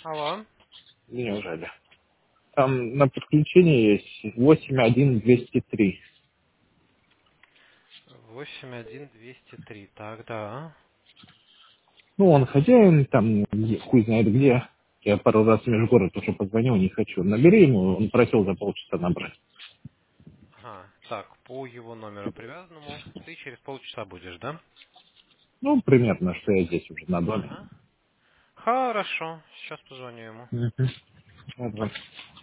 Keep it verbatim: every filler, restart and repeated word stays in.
Алло. Неужели? Там на подключение есть восемь один двести три. восемь один двести три. Так, да. Ну, он хозяин, там где- хуй знает где. Я пару раз в межгород уже позвонил, не хочу. Набери ему, он просил за полчаса набрать. Ага. Так, по его номеру привязанному ты через полчаса будешь, да? Ну, примерно, что я здесь уже на доме. Ага. Хорошо. Сейчас позвоню ему. Мгм. Вот, вот.